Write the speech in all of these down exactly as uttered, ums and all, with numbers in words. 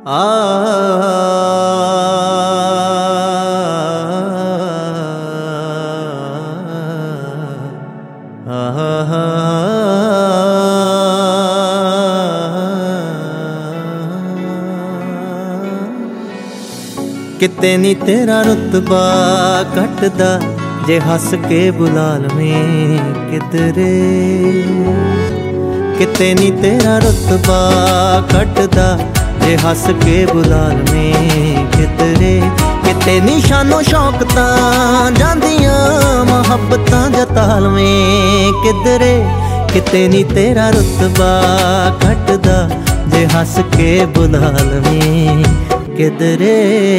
ਆ ਕਿਤੇ ਨੀ ਤੇਰਾ ਰੁਤਬਾ ਘਟਦਾ ਜੇ ਹੱਸ ਕੇ ਬੁਲਾ ਲਵੇਂ ਕਿਧਰੇ। ਕਿਤੇ ਨੀ ਤੇਰਾ ਰੁਤਬਾ ਘਟਦਾ ਜੇ ਹੱਸ ਕੇ ਬੁਲਾ ਲਵੇਂ ਕਿਧਰੇ। ਕਿਤੇ ਨੀ ਸ਼ਾਨੋ ਸ਼ੌਕਤਾਂ ਜਾਂਦੀਆਂ ਮੁਹੱਬਤਾਂ ਜਤਾ ਲਵੇਂ ਕਿਧਰੇ। ਕਿਤੇ ਨੀ ਤੇਰਾ ਰੁਤਬਾ ਘਟਦਾ ਜੇ ਹੱਸ ਕੇ ਬੁਲਾ ਲਵੇਂ ਕਿਧਰੇ।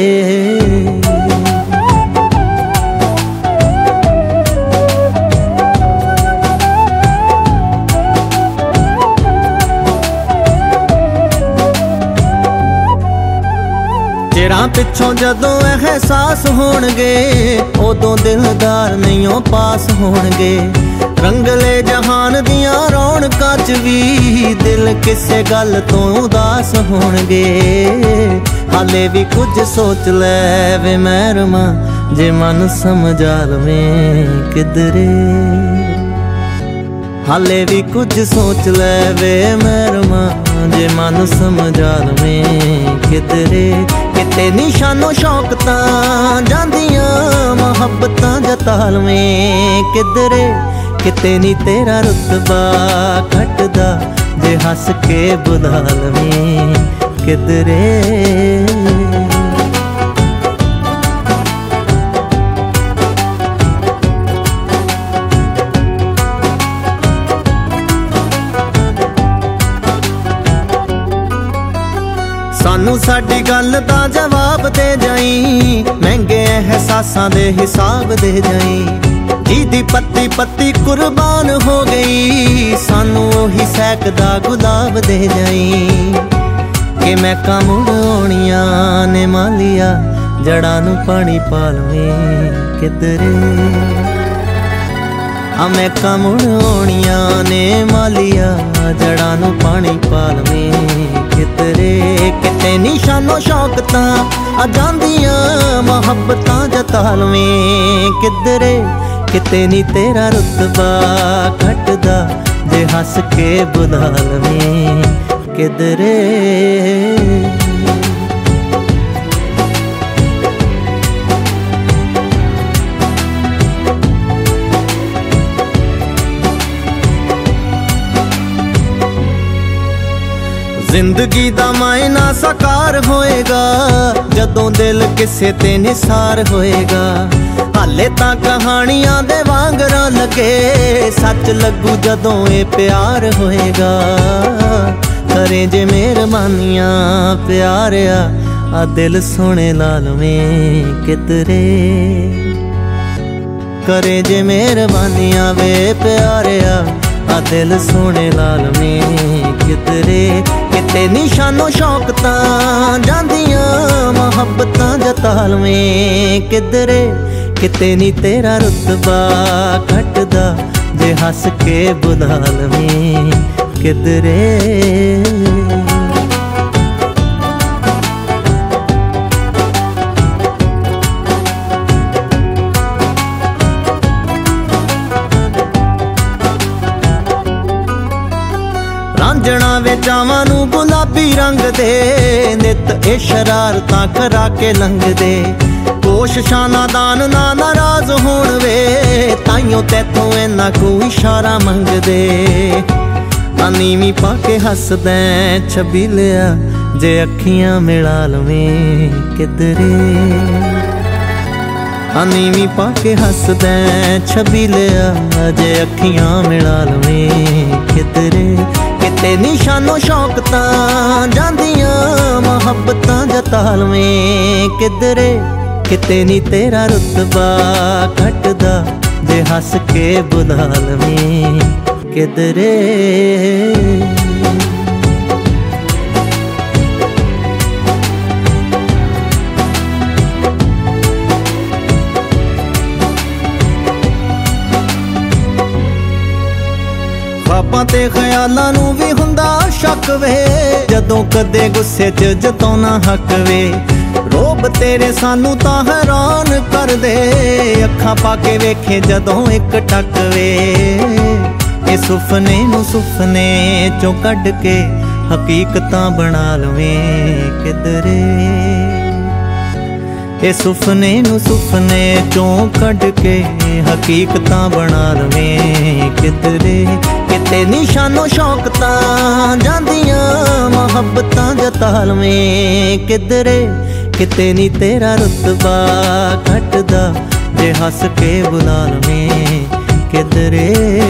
ਚਿਰਾਂ ਪਿੱਛੋਂ ਜਦੋਂ ਅਹਿਸਾਸ ਹੋਣਗੇ ਉਦੋਂ ਦਿਲਦਾਰ ਨਹੀਂਓ ਪਾਸ ਹੋਣਗੇ। ਰੰਗਲੇ ਜਹਾਨ ਦੀਆਂ ਰੌਣਕਾਂ 'ਚ ਵੀ ਦਿਲ ਕਿਸੇ ਗੱਲ ਤੋਂ ਉਦਾਸ ਹੋਣਗੇ। ਹਾਲੇ ਵੀ ਕੁਝ ਸੋਚ ਲੈ ਵੇ ਮਹਿਰਮਾ ਜੇ ਮਨ ਸਮਝਾ ਲਵੇਂ ਕਿਧਰੇ। ਹਾਲੇ ਵੀ ਕੁਝ ਸੋਚ ਲੈ ਵੇ ਮਹਿਰਮਾ ਜੇ ਮਨ ਸਮਝਾ ਲਵੇਂ ਕਿਧਰੇ। ਕਿਤੇ ਨੀ ਸ਼ਾਨੋ ਸ਼ੌਕਤਾਂ ਜਾਂਦੀਆਂ ਮੁਹੱਬਤਾਂ ਜਤਾ ਲਵੇਂ ਕਿਧਰੇ। ਕਿਤੇ ਨੀ ਤੇਰਾ ਰੁਤਬਾ ਘਟਦਾ ਜੇ ਹੱਸ ਕੇ ਬੁਲਾ ਲਵੇਂ ਕਿਧਰੇ। ਸਾਨੂੰ ਸਾਡੀ ਗੱਲ ਦਾ ਜਵਾਬ ਦੇ ਜਾਈ, ਮਹਿੰਗੇ ਅਹਿਸਾਸਾਂ ਦੇ ਹਿਸਾਬ ਦੇ ਜਾਈ। ਜਿਹਦੀ ਪੱਤੀ ਪੱਤੀ ਕੁਰਬਾਨ ਹੋ ਗਈ ਸਾਨੂੰ ਉਹੀ ਸਹਿਕਦਾ ਗੁਲਾਬ ਦੇ ਜਾਈ। ਕਿ ਮੈਂ ਮੁੜ ਆਉਣੀਆਂ ਨੇ ਮਾਲੀਆ ਜੜਾਂ ਨੂੰ ਪਾਣੀ ਪਾ ਲਵੇਂ ਕਿਧਰੇ। ਆ ਮੈਂ ਮੁੜ ਆਉਣੀਆਂ ਨੇ ਮਾਲੀਆ ਜੜਾਂ ਨੂੰ ਪਾਣੀ ਪਾ ਲਵੇਂ ਕਿਧਰੇ। ਕਿਤੇ ਨੀ ਸ਼ਾਨੋ ਸ਼ੌਕਤਾਂ ਆ ਜਾਂਦੀਆਂ ਮੁਹੱਬਤਾਂ ਜਤਾ ਲਵੇਂ ਕਿਧਰੇ। ਕਿਤੇ ਨੀ ਤੇਰਾ ਰੁਤਬਾ ਘਟਦਾ ਜੇ ਹੱਸ ਕੇ ਬੁਲਾ ਲਵੇਂ ਕਿਧਰੇ। ਜ਼ਿੰਦਗੀ ਦਾ ਮਾਇਨਾ ਸਾਕਾਰ ਹੋਏਗਾ ਜਦੋਂ ਦਿਲ ਕਿਸੇ ਤੇ ਨਿਸਾਰ ਹੋਏਗਾ। ਹਾਲੇ ਤਾਂ ਕਹਾਣੀਆਂ ਦੇ ਵਾਂਗਰਾਂ ਲੱਗੇ ਸੱਚ ਲੱਗੂ ਜਦੋਂ ਇਹ ਪਿਆਰ ਹੋਏਗਾ। ਕਰੇ ਜੇ ਮਿਹਰਬਾਨੀਆਂ ਪਿਆਰਿਆ ਆ ਦਿਲ ਸੋਹਣੇ ਲਾ ਲਵੇਂ ਕਿਧਰੇ। ਕਰੇ ਜੇ ਮਿਹਰਬਾਨੀਆਂ ਵੇ ਪਿਆਰਿਆ ਆ ਦਿਲ ਸੋਹਣੇ ਲਾ ਲਵੇਂ ਕਿਧਰੇ। ਕਿਤੇ ਨੀ ਸ਼ਾਨੋ ਸ਼ੌਕਤਾਂ ਜਾਂਦੀਆਂ ਮੁਹੱਬਤਾਂ ਜਤਾ ਲਵੇਂ ਕਿਧਰੇ। ਕਿਤੇ ਨੀ ਤੇਰਾ ਰੁਤਬਾ ਘਟਦਾ ਜੇ ਹੱਸ ਕੇ ਬੁਲਾ ਲਵੇਂ ਕਿਧਰੇ। ਰਾਂਝਣਾ ਵੇ ਚਾਵਾਂ ਨੂੰ ਗੁਲਾਬੀ ਰੰਗ ਦੇ ਨਿੱਤ ਇਹ ਸ਼ਰਾਰਤਾਂ ਕਰਾ ਕੇ ਲੰਘਦੇ। ਕੋਸ਼ਿਸ਼ਾਂ ਨਾਦਾਨ ਨਾ ਨਾਰਾਜ਼ ਹੋਣ ਵੇ ਤਾਈਓ ਤੈਥੋਂ ਇੰਨਾ ਕੁ ਇਸ਼ਾਰਾ ਮੰਗਦੇ। ਆ ਨੀਵੀਂ ਪਾ ਕੇ ਹੱਸਦਾ ਛਬੀਲਿਆ ਜੇ ਅੱਖੀਆਂ ਮਿਲਾ ਲਵੇਂ ਕਿਧਰੇ। ਆ ਨੀਵੀਂ ਪਾ ਕੇ ਹੱਸਦਾ ਛਬੀਲਿਆ ਜੇ ਅੱਖੀਆਂ ਮਿਲਾ ਲਵੇਂ ਕਿਧਰੇ। ਕਿਤੇ ਨੀ ਸ਼ਾਨੋ ਸ਼ੌਕਤਾਂ ਜਾਂਦੀਆਂ ਮੁਹੱਬਤਾਂ ਜਤਾ ਲਵੇਂ ਕਿਧਰੇ। ਕਿਤੇ ਨੀ ਤੇਰਾ ਰੁਤਬਾ ਘਟਦਾ ਜੇ ਹੱਸ ਕੇ ਬੁਲਾ ਲਵੇਂ ਕਿਧਰੇ। ख्वाबां ਤੇ ਖਿਆਲਾਂ ਨੂੰ ਵੀ ਹੁੰਦਾ ਸ਼ੱਕ ਵੇ, ਜਦੋਂ ਕਦੇ ਗੁੱਸੇ 'ਚ ਜਤਾਉਣਾ ਹੱਕ ਵੇ। ਰੋਬ ਤੇਰੇ ਸਾਨੂੰ ਤਾਂ ਹੈਰਾਨ ਕਰਦੇ, ਅੱਖਾਂ ਪਾ ਕੇ ਵੇਖੇ ਜਦੋਂ ਇੱਕ ਟੱਕ ਵੇ। ਇਹ ਸੁਪਨੇ ਨੂੰ ਸੁਪਨੇ ਚੋਂ ਕੱਢ ਕੇ ਹਕੀਕਤਾਂ ਬਣਾ ਲਵੇਂ ਕਿਧਰੇ। ਇਹ ਸੁਪਨੇ ਨੂੰ ਸੁਪਨੇ ਚੋਂ ਕੱਢ ਕੇ ਹਕੀਕਤਾਂ ਬਣਾ ਲਵੇਂ ਕਿਧਰੇ। ਕਿਤੇ ਨਿਸ਼ਾਨੋ ਸ਼ੌਕ ਤਾਂ ਜਾਂਦੀਆਂ ਮੁਹੱਬਤਾਂ ਜਤਾ ਲਵੇਂ ਕਿਧਰੇ। ਕਿਤੇ ਨੀ ਤੇਰਾ ਰੁਤਬਾ ਘਟਦਾ ਜੇ ਹੱਸ ਕੇ ਬੁਲਾ ਲਵੇਂ ਕਿਧਰੇ।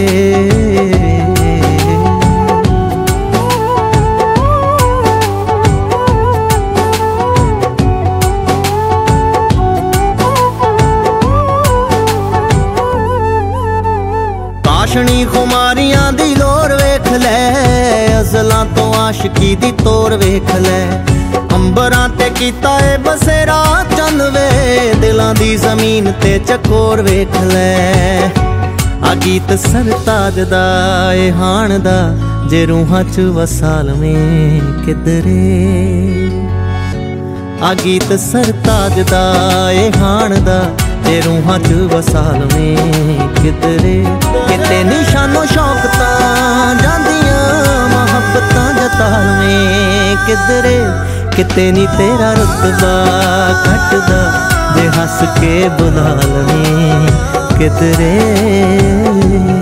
ਕਾਸ਼ਣੀ ਖੁਮਾਰੀਆਂ ਦੀ ਲੋਰ ਵੇਖ ਲੈ, ਅਜ਼ਲਾਂ ਤੋਂ ਆਸ਼ਕੀ ਦੀ ਤੋਰ ਵੇਖ ਲੈ। ਅੰਬਰਾਂ ਤੇ ਕੀਤਾ ਏ ਬਸੇਰਾ ਚੰਨ ਵੇ, ਦਿਲਾਂ ਦੀ ਜ਼ਮੀਨ ਤੇ ਚਕੋਰ ਵੇਖ ਲੈ। ਆ ਗੀਤ ਸਰਤਾਜ ਦਾ ਏ ਹਾਣ ਦਾ, ਜੇ ਰੂਹਾਂ 'ਚ ਵਸਾ ਲਵੇਂ ਕਿਧਰੇ। ਆ ਗੀਤ ਸਰਤਾਜ ਦਾ ਏ ਹਾਣ ਦਾ, ਜੇ ਰੂਹਾਂ 'ਚ ਵਸਾ ਲਵੇਂ ਕਿਧਰੇ। ਕਿਤੇ ਨਿਸ਼ਾਨੋ ਸ਼ੌਕ ਤਾਂ ਜਾਂਦੀਆਂ ਮੁਹੱਬਤਾਂ ਜਤਾ ਲਵੇਂ ਕਿਧਰੇ। ਕਿਤੇ ਨੀ ਤੇਰਾ ਰੁਤਬਾ ਘਟਦਾ ਜੇ ਹੱਸ ਕੇ ਬੁਲਾ ਲਵੇਂ ਕਿਧਰੇ।